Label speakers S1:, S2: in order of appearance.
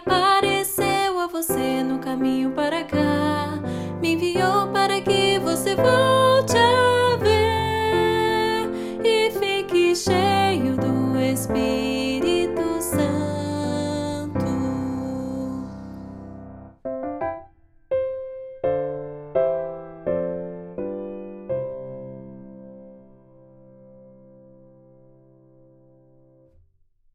S1: apareceu a você no caminho para cá, me enviou para que você volte a ver e fique cheio do Espírito.